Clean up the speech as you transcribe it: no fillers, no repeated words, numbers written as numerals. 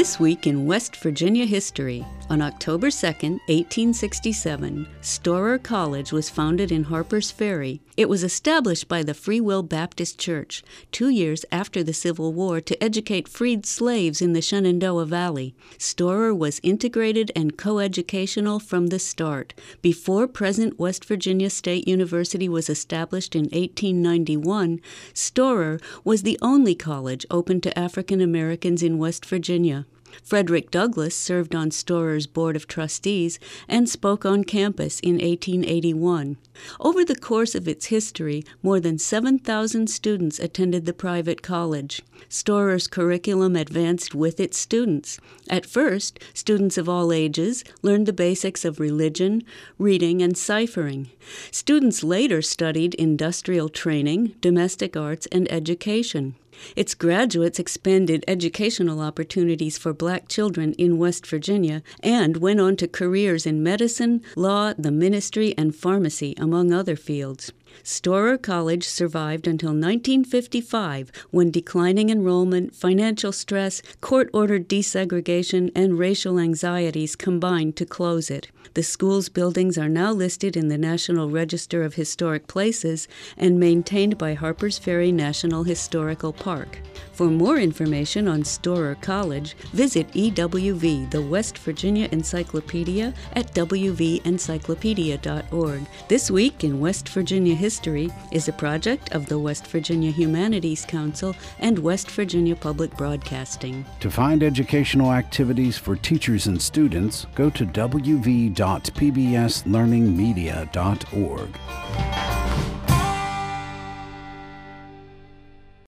This week in West Virginia history, on October 2, 1867, Storer College was founded in Harpers Ferry. It was established by the Free Will Baptist Church 2 years after the Civil War to educate freed slaves in the Shenandoah Valley. Storer was integrated and coeducational from the start. Before present West Virginia State University was established in 1891, Storer was the only college open to African Americans in West Virginia. Frederick Douglass served on Storer's Board of Trustees and spoke on campus in 1881. Over the course of its history, more than 7,000 students attended the private college. Storer's curriculum advanced with its students. At first, students of all ages learned the basics of religion, reading, and ciphering. Students later studied industrial training, domestic arts, and education. Its graduates expanded educational opportunities for black children in West Virginia and went on to careers in medicine, law, the ministry, and pharmacy, among other fields. Storer College survived until 1955, when declining enrollment, financial stress, court-ordered desegregation, and racial anxieties combined to close it. The school's buildings are now listed in the National Register of Historic Places and maintained by Harpers Ferry National Historical Park. For more information on Storer College, visit EWV, the West Virginia Encyclopedia, at wvencyclopedia.org. This Week in West Virginia History is a project of the West Virginia Humanities Council and West Virginia Public Broadcasting. To find educational activities for teachers and students, go to wv.pbslearningmedia.org.